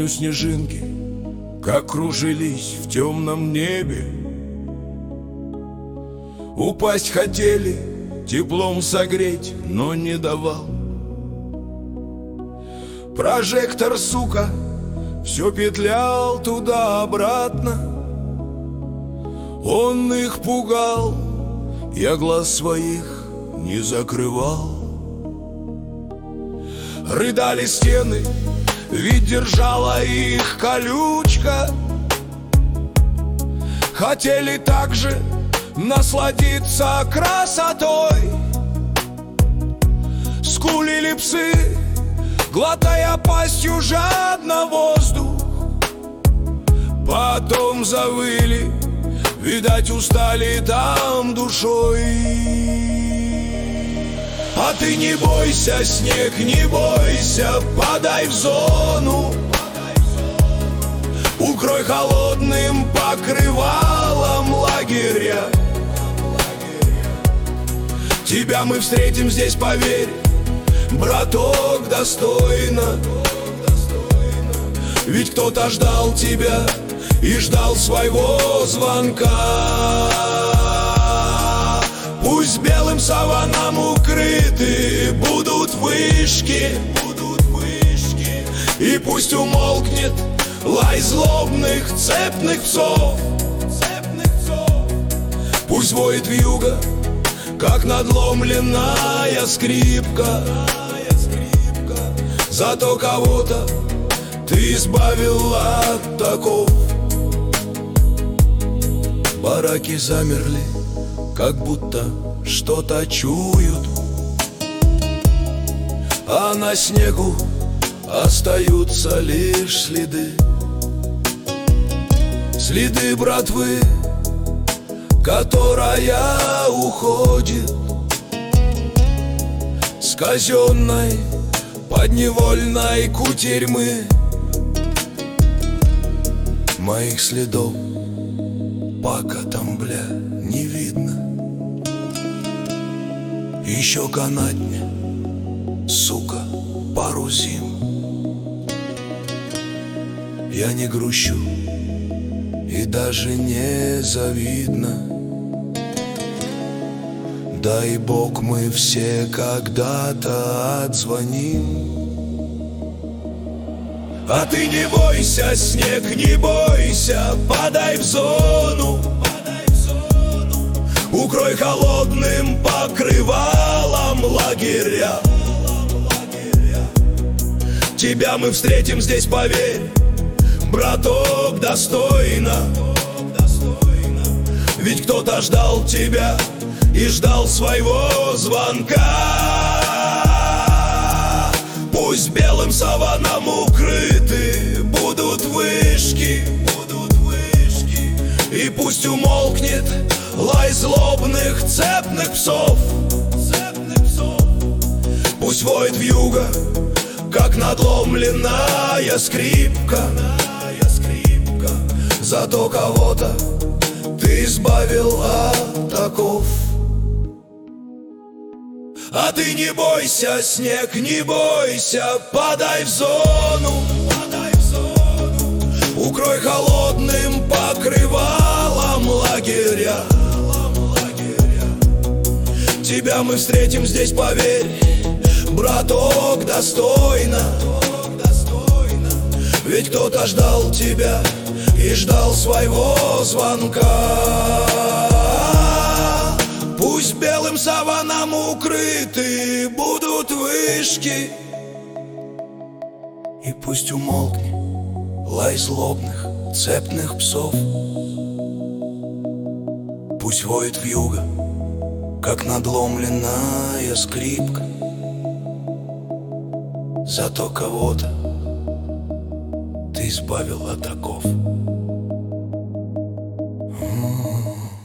помню снежинки, как кружились в темном небе. Упасть хотели, теплом согреть, но не давал. Прожектор, сука, все петлял туда-обратно. Он их пугал, я глаз своих не закрывал. Рыдали стены, ведь держала их колючка. Хотели также насладиться красотой. Скулили псы, глотая пастью жадно воздух. Потом завыли, видать, устали там душой. А ты не бойся, снег, не бойся, подай в зону. Укрой холодным покрывалом лагеря. Тебя мы встретим здесь, поверь, браток, достойно. Ведь кто-то ждал тебя и ждал своего звонка. Пусть белым саваном укрыты будут вышки, и пусть умолкнет лай злобных цепных псов. Пусть воет вьюга, как надломленная скрипка. Зато кого-то ты избавил от таков. Бараки замерли, как будто что-то чуют, а на снегу остаются лишь следы. Следы братвы, которая уходит с казенной подневольной кутерьмы. Моих следов пока там, бля, не видно. Еще канатня, сука, пару зим. Я не грущу и даже не завидно. Дай Бог, мы все когда-то отзвоним. А ты не бойся, снег, не бойся, подай в зону. Укрой холодным покрывалом лагеря. Тебя мы встретим здесь, поверь, браток, достойно. Ведь кто-то ждал тебя и ждал своего звонка. Пусть белым саваном укрыты будут вышки, и пусть умолкнет лай злобных цепных псов. Пусть воет вьюга, как надломленная скрипка. Зато кого-то ты избавил от таков. А ты не бойся, снег, не бойся, подай в зону. Укрой холодным покрывалом лагеря. Тебя мы встретим здесь, поверь, браток, достойно. Ведь кто-то ждал тебя и ждал своего звонка. Пусть белым саваном укрыты будут вышки, и пусть умолкнет лай злобных цепных псов. Пусть воет вьюга, как надломленная скрипка. Зато кого-то ты избавил от оков.